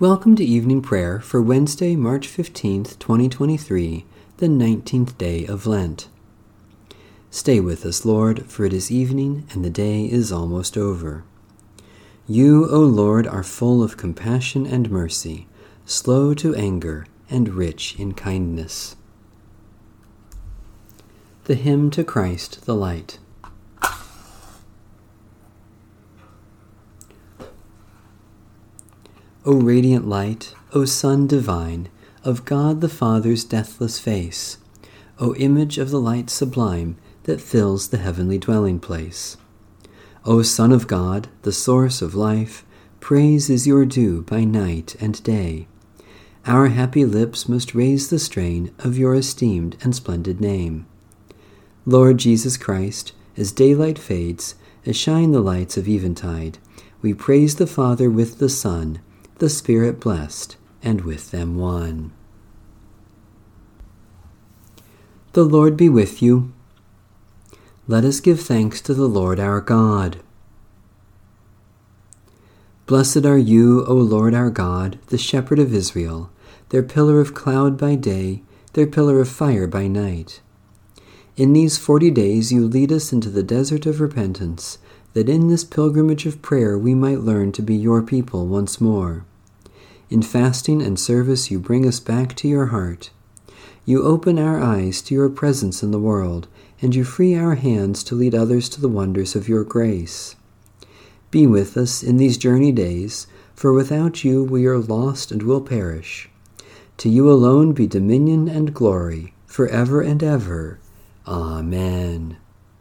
Welcome to evening prayer for Wednesday, March 15th, 2023, the 19th day of Lent. Stay with us, Lord, for it is evening and the day is almost over. You, O Lord, are full of compassion and mercy, slow to anger and rich in kindness. The Hymn to Christ the Light. O radiant light, O Sun divine, of God the Father's deathless face, O image of the light sublime that fills the heavenly dwelling place. O Son of God, the source of life, praise is your due by night and day. Our happy lips must raise the strain of your esteemed and splendid name. Lord Jesus Christ, as daylight fades, as shine the lights of eventide, we praise the Father with the Son, the Spirit blessed, and with them one. The Lord be with you. Let us give thanks to the Lord our God. Blessed are you, O Lord our God, the Shepherd of Israel, their pillar of cloud by day, their pillar of fire by night. In these 40 days you lead us into the desert of repentance, that in this pilgrimage of prayer we might learn to be your people once more. In fasting and service you bring us back to your heart. You open our eyes to your presence in the world, and you free our hands to lead others to the wonders of your grace. Be with us in these journey days, for without you we are lost and will perish. To you alone be dominion and glory, forever and ever. Amen.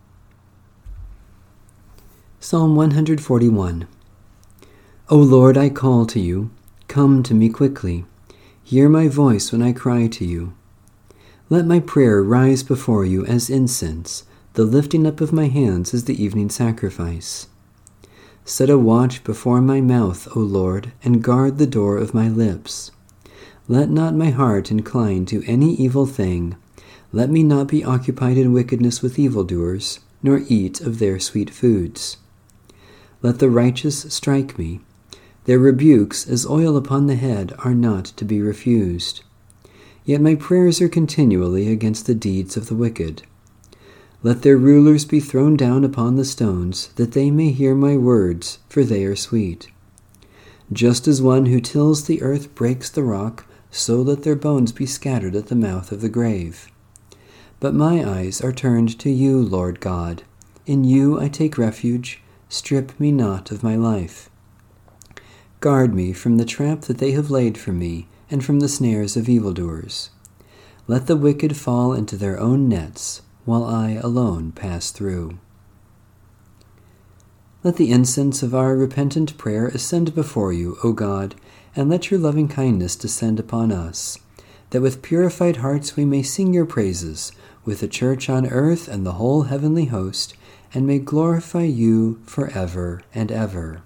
Psalm 141. O Lord, I call to you. Come to me quickly. Hear my voice when I cry to you. Let my prayer rise before you as incense, the lifting up of my hands as the evening sacrifice. Set a watch before my mouth, O Lord, and guard the door of my lips. Let not my heart incline to any evil thing. Let me not be occupied in wickedness with evildoers, nor eat of their sweet foods. Let the righteous strike me. Their rebukes, as oil upon the head, are not to be refused. Yet my prayers are continually against the deeds of the wicked. Let their rulers be thrown down upon the stones, that they may hear my words, for they are sweet. Just as one who tills the earth breaks the rock, so let their bones be scattered at the mouth of the grave. But my eyes are turned to you, Lord God. In you I take refuge. Strip me not of my life. Guard me from the trap that they have laid for me, and from the snares of evildoers. Let the wicked fall into their own nets, while I alone pass through. Let the incense of our repentant prayer ascend before you, O God, and let your loving kindness descend upon us, that with purified hearts we may sing your praises, with the church on earth and the whole heavenly host, and may glorify you forever and ever.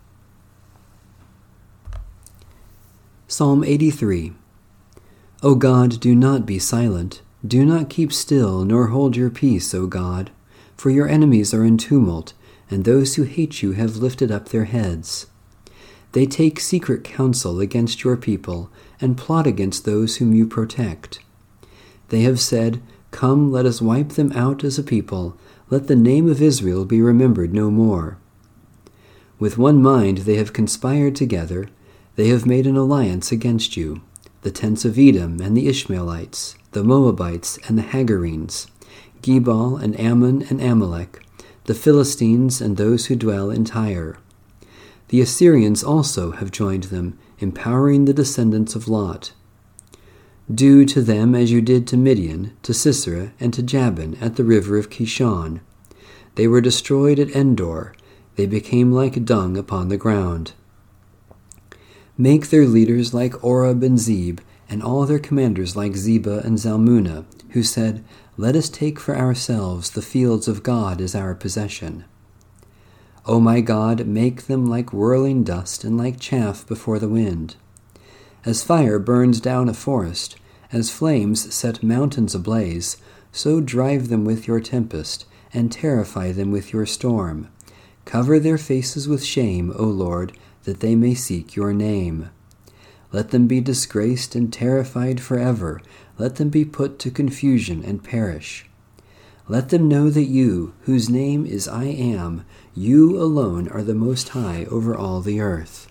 Psalm 83. O God, do not be silent. Do not keep still, nor hold your peace, O God. For your enemies are in tumult, and those who hate you have lifted up their heads. They take secret counsel against your people, and plot against those whom you protect. They have said, Come, let us wipe them out as a people. Let the name of Israel be remembered no more. With one mind they have conspired together. They have made an alliance against you, the tents of Edom and the Ishmaelites, the Moabites and the Hagarenes, Gebal and Ammon and Amalek, the Philistines and those who dwell in Tyre. The Assyrians also have joined them, empowering the descendants of Lot. Do to them as you did to Midian, to Sisera, and to Jabin at the river of Kishon. They were destroyed at Endor. They became like dung upon the ground. Make their leaders like Oreb and Zeb, and all their commanders like Zebah and Zalmunna, who said, Let us take for ourselves the fields of God as our possession. O my God, make them like whirling dust and like chaff before the wind. As fire burns down a forest, as flames set mountains ablaze, so drive them with your tempest, and terrify them with your storm. Cover their faces with shame, O Lord, that they may seek your name. Let them be disgraced and terrified forever. Let them be put to confusion and perish. Let them know that you, whose name is I Am, you alone are the Most High over all the earth.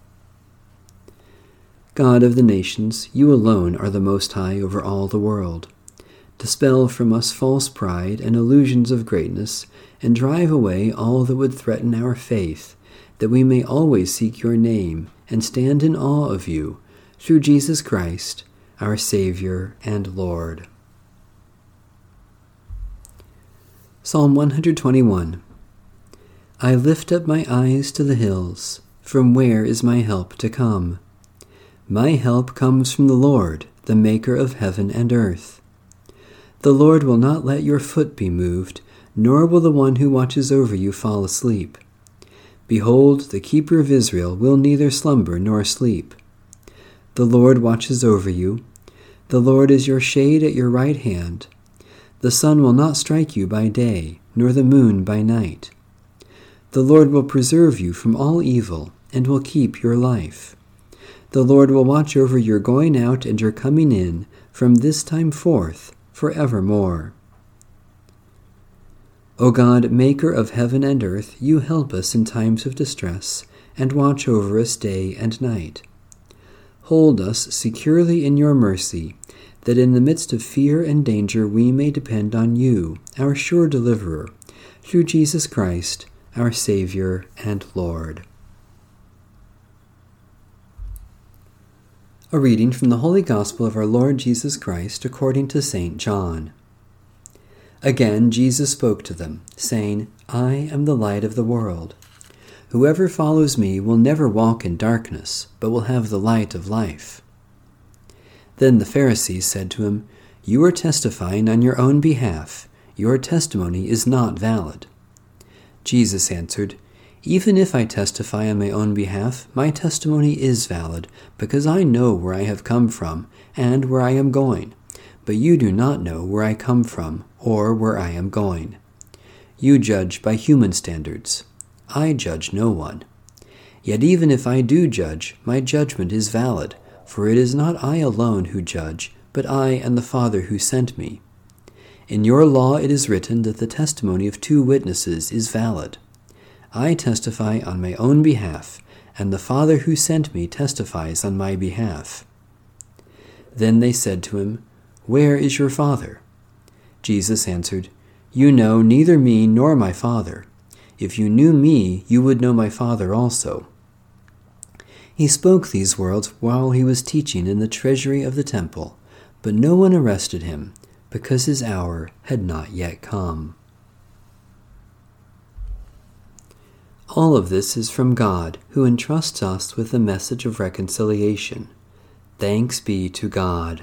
God of the nations, you alone are the Most High over all the world. Dispel from us false pride and illusions of greatness, and drive away all that would threaten our faith, that we may always seek your name and stand in awe of you, through Jesus Christ, our Savior and Lord. Psalm 121. I lift up my eyes to the hills. From where is my help to come? My help comes from the Lord, the maker of heaven and earth. The Lord will not let your foot be moved, nor will the one who watches over you fall asleep. Behold, the keeper of Israel will neither slumber nor sleep. The Lord watches over you. The Lord is your shade at your right hand. The sun will not strike you by day, nor the moon by night. The Lord will preserve you from all evil, and will keep your life. The Lord will watch over your going out and your coming in from this time forth forevermore. O God, maker of heaven and earth, you help us in times of distress, and watch over us day and night. Hold us securely in your mercy, that in the midst of fear and danger we may depend on you, our sure deliverer, through Jesus Christ, our Savior and Lord. A reading from the Holy Gospel of our Lord Jesus Christ according to St. John. Again Jesus spoke to them, saying, I am the light of the world. Whoever follows me will never walk in darkness, but will have the light of life. Then the Pharisees said to him, You are testifying on your own behalf. Your testimony is not valid. Jesus answered, Even if I testify on my own behalf, my testimony is valid, because I know where I have come from and where I am going. But you do not know where I come from or where I am going. You judge by human standards. I judge no one. Yet even if I do judge, my judgment is valid, for it is not I alone who judge, but I and the Father who sent me. In your law it is written that the testimony of 2 witnesses is valid. I testify on my own behalf, and the Father who sent me testifies on my behalf. Then they said to him, Where is your Father? Jesus answered, You know neither me nor my Father. If you knew me, you would know my Father also. He spoke these words while he was teaching in the treasury of the temple, but no one arrested him, because his hour had not yet come. All of this is from God, who entrusts us with the message of reconciliation. Thanks be to God.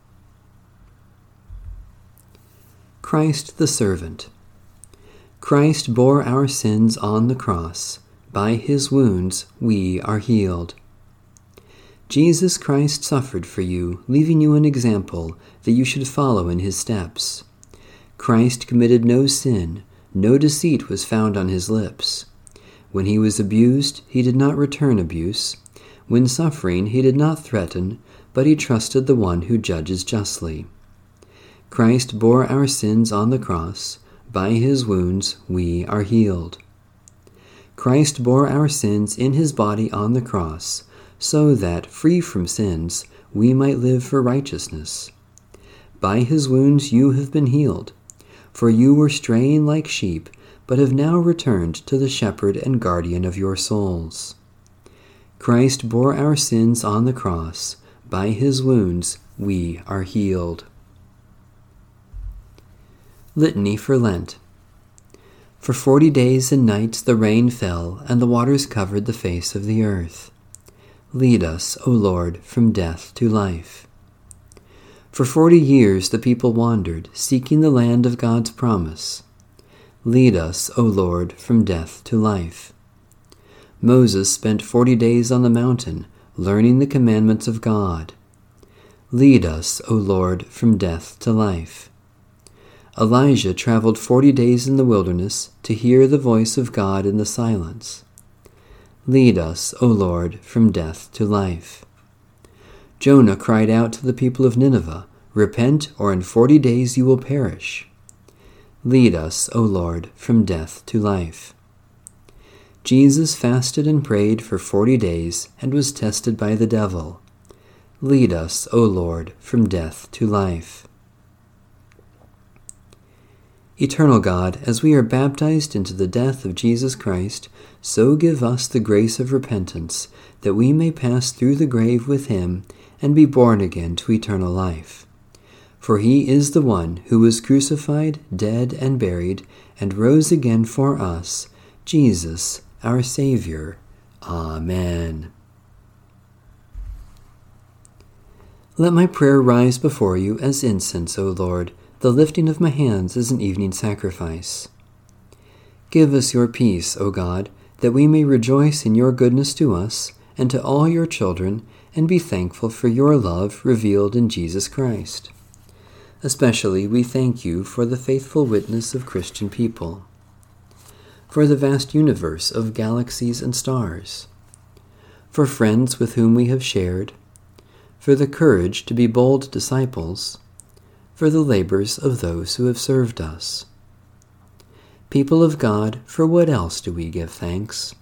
Christ the Servant. Christ bore our sins on the cross. By his wounds we are healed. Jesus Christ suffered for you, leaving you an example that you should follow in his steps. Christ committed no sin, no deceit was found on his lips. When he was abused, he did not return abuse. When suffering, he did not threaten, but he trusted the one who judges justly. Christ bore our sins on the cross. By his wounds we are healed. Christ bore our sins in his body on the cross, so that, free from sins, we might live for righteousness. By his wounds you have been healed, for you were straying like sheep, but have now returned to the shepherd and guardian of your souls. Christ bore our sins on the cross. By his wounds we are healed. Litany for Lent. For 40 days and nights the rain fell, and the waters covered the face of the earth. Lead us, O Lord, from death to life. For 40 years the people wandered, seeking the land of God's promise. Lead us, O Lord, from death to life. Moses spent 40 days on the mountain, learning the commandments of God. Lead us, O Lord, from death to life. Elijah traveled 40 days in the wilderness to hear the voice of God in the silence. Lead us, O Lord, from death to life. Jonah cried out to the people of Nineveh, "Repent, or in 40 days you will perish." Lead us, O Lord, from death to life. Jesus fasted and prayed for 40 days and was tested by the devil. Lead us, O Lord, from death to life. Eternal God, as we are baptized into the death of Jesus Christ, so give us the grace of repentance, that we may pass through the grave with him and be born again to eternal life. For he is the one who was crucified, dead, and buried, and rose again for us, Jesus, our Savior. Amen. Let my prayer rise before you as incense, O Lord. The lifting of my hands is an evening sacrifice. Give us your peace, O God, that we may rejoice in your goodness to us and to all your children, and be thankful for your love revealed in Jesus Christ. Especially we thank you for the faithful witness of Christian people, for the vast universe of galaxies and stars, for friends with whom we have shared, for the courage to be bold disciples, for the labors of those who have served us. People of God, for what else do we give thanks?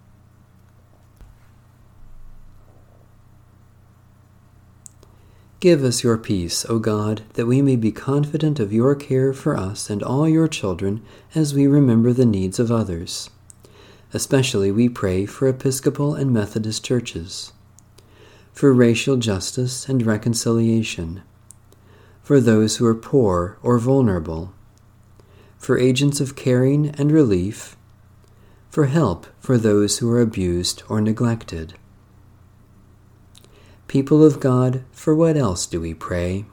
Give us your peace, O God, that we may be confident of your care for us and all your children as we remember the needs of others. Especially we pray for Episcopal and Methodist churches, for racial justice and reconciliation, for those who are poor or vulnerable, for agents of caring and relief, for help for those who are abused or neglected. People of God, for what else do we pray?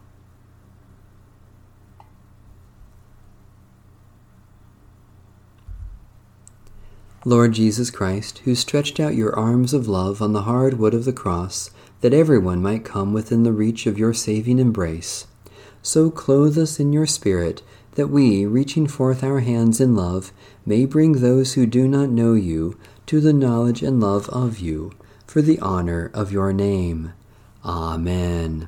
Lord Jesus Christ, who stretched out your arms of love on the hard wood of the cross, that everyone might come within the reach of your saving embrace, so clothe us in your Spirit, that we, reaching forth our hands in love, may bring those who do not know you to the knowledge and love of you, for the honor of your name. Amen.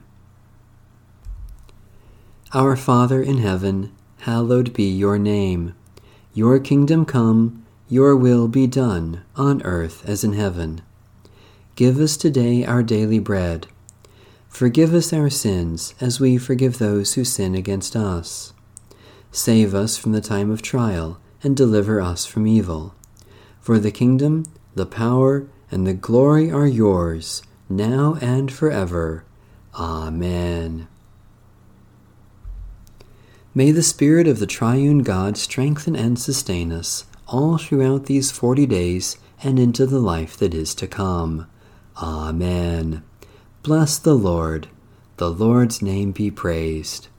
Our Father in heaven, hallowed be your name. Your kingdom come, your will be done, on earth as in heaven. Give us today our daily bread. Forgive us our sins, as we forgive those who sin against us. Save us from the time of trial, and deliver us from evil. For the kingdom, the power, and the glory are yours, now and forever. Amen. May the Spirit of the Triune God strengthen and sustain us all throughout these 40 days and into the life that is to come. Amen. Bless the Lord. The Lord's name be praised.